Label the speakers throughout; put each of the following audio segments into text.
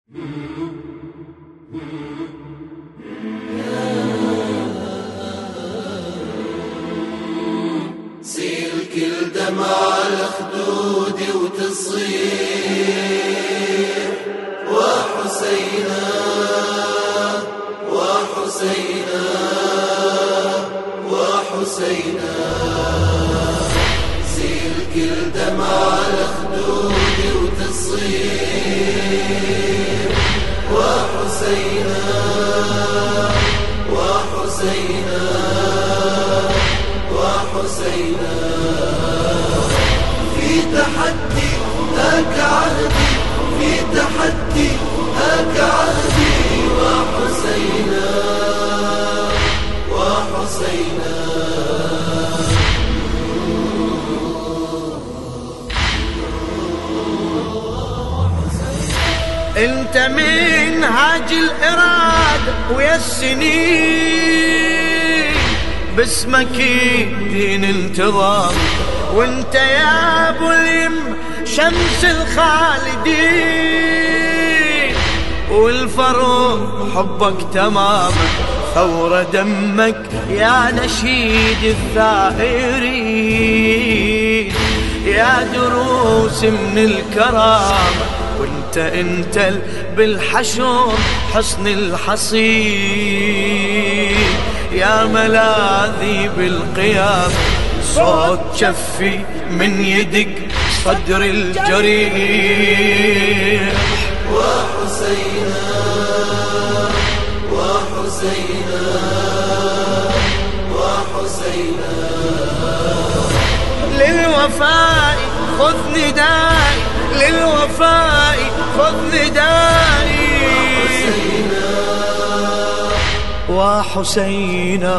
Speaker 1: سيل كل دمع الخدود وتصيح وحسينا وحسينا وحسينا. سيل كل دمع الخدود وتصيح وحسينا وحسينا وحسينا. في تحدي هاك عهدي، في تحدي هاك عهدي وحسينا وحسينا.
Speaker 2: انت منهاج الإرادة ويا السنين، باسمك دين انتظام، وانت يا ابو اليم شمس الخالدين، والفروق حبك تماما ثورة دمك يا نشيد الثائرين، يا دروس من الكرامة، انت بالحشور حصن الحصين، يا ملاذي بالقيام، صوت شفي من يدك صدر الجريح.
Speaker 1: وحسينا وحسينا وحسينا.
Speaker 2: للوفاء خذ ندائي، للوفاء خذ ندائي وحسينا.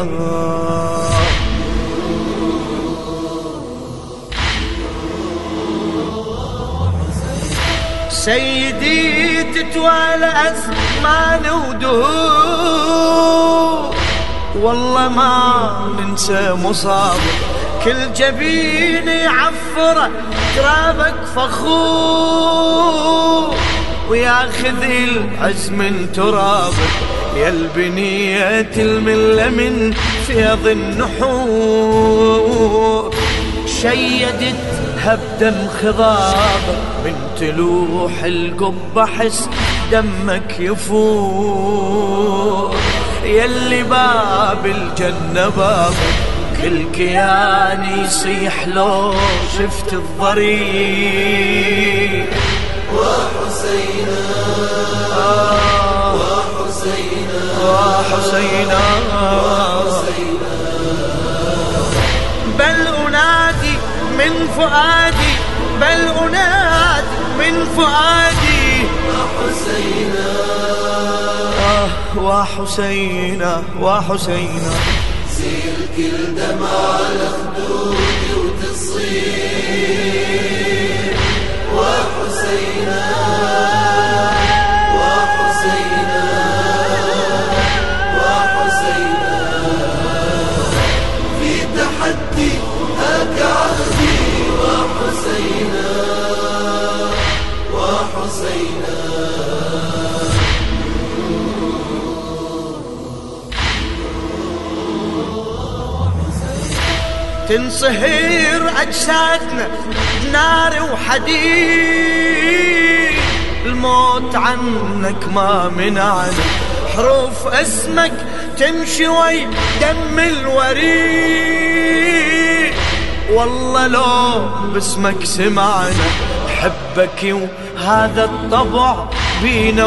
Speaker 2: سيدي تتوالى أزمان ودهور، والله ما ننسى مصابك، كل جبين يعفره ترابك فخور، وياخذ العز من ترابك يا البنية الملة من فيض النحور، شيدتها بدم خضابك من تلوح القبة حس دمك يفور، يلي باب الجنة بابك كل كيان يصيح لو شفت الضريح.
Speaker 1: وحسينا وحسينا
Speaker 2: وحسينا
Speaker 1: وحسينا.
Speaker 2: بل أنادي من فؤادي، بل أنادي من فؤادي
Speaker 1: وحسينا
Speaker 2: وحسينا وحسينا.
Speaker 1: سيل كل دمع الخدود وتصيح وحسينا وحسينا وحسينا. في تحدي هاك عهدي وحسينا وحسينا.
Speaker 2: تنصهر أجسادنا بنار وحديد، الموت عنك ما منعنا، حروف اسمك تمشي وي دم الوريد، والله لو باسمك سمعنا حبك وهذا الطبع بينا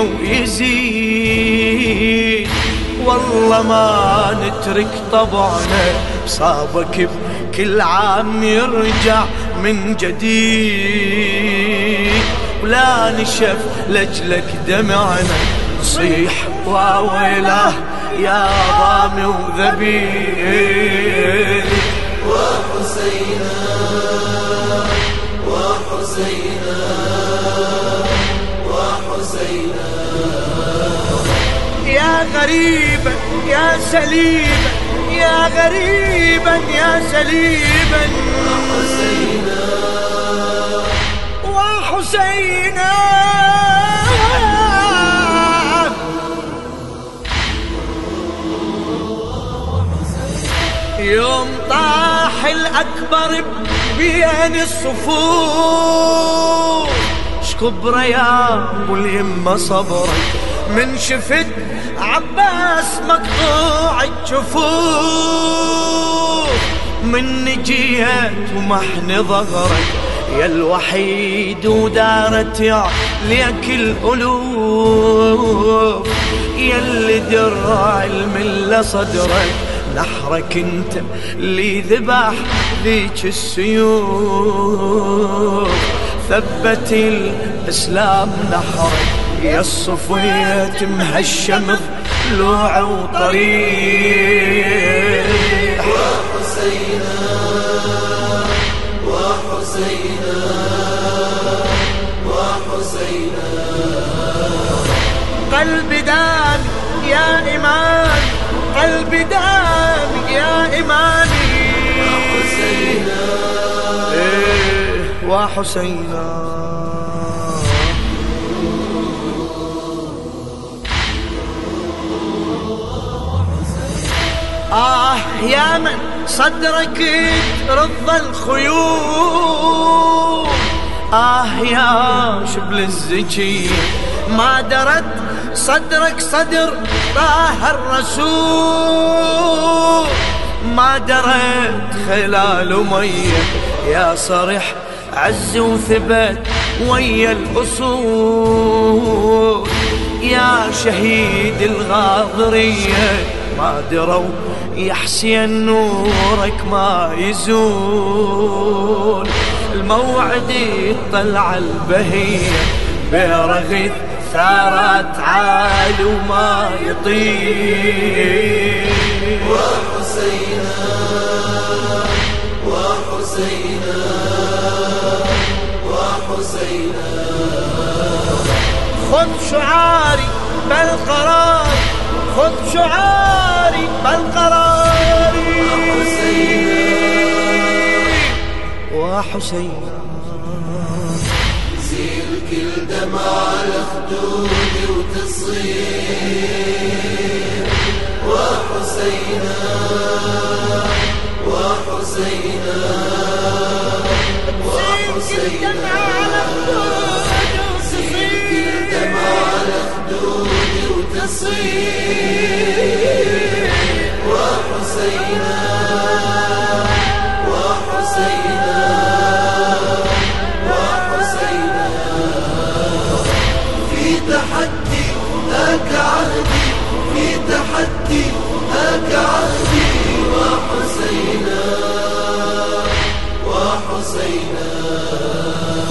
Speaker 2: ويزيد، والله ما نترك طبعنا بصابك بكل عام يرجع من جديد، ولا نشف لجلك دمعنا نصيح واويله يا ضامي وذبيح.
Speaker 1: وحسينا وحسينا وحسينا.
Speaker 2: يا غريبا يا سليما، يا غريبا يا سليما
Speaker 1: وحسينا
Speaker 2: وحسينا. الصباح الأكبر بين الصفوف، شكبره يا ابو اليمه صبرك من شفت عباس مقطوع الجفوف، من جيت ومحن ظهرك يا الوحيد ودارت عليك الألوف، يا اللي درع الملة صدرك نحرك انت اللي ذبح ذيك السيوف، ثبت الإسلام نحرك يا الصفيت مهشم ضلوع وطريق.
Speaker 1: وحسينا وحسينا وحسينا،
Speaker 2: قلبي دام يا إيمان، قلبي دام يا إيماني،
Speaker 1: وحسينا
Speaker 2: وحسينا. يا من صدرك ترض الخيول، يا شبل الزكية ما درت صدرك صدر طه الرسول، ما درت خلال مية يا صرح عز وثبت ويا الأصول، يا شهيد الغاضرية ما دروا يا حسين نورك ما يزول، الموعد يطلع البهية برغيث ثارت عال وما يطير.
Speaker 1: وحسينا وحسينا وحسينا،
Speaker 2: خذ شعاري بالقرار، خذ شعاري بالقرار، وحسينا
Speaker 1: زيل كل دمع على خدودي وتصير. وحسينا وحسينا وحسينا، زيل كل دمع على خدودي وتصير. وحسينا وحسينا وحسينا، في تحدي هاك عهدي، في تحدي هاك عهدي. وحسينا وحسينا.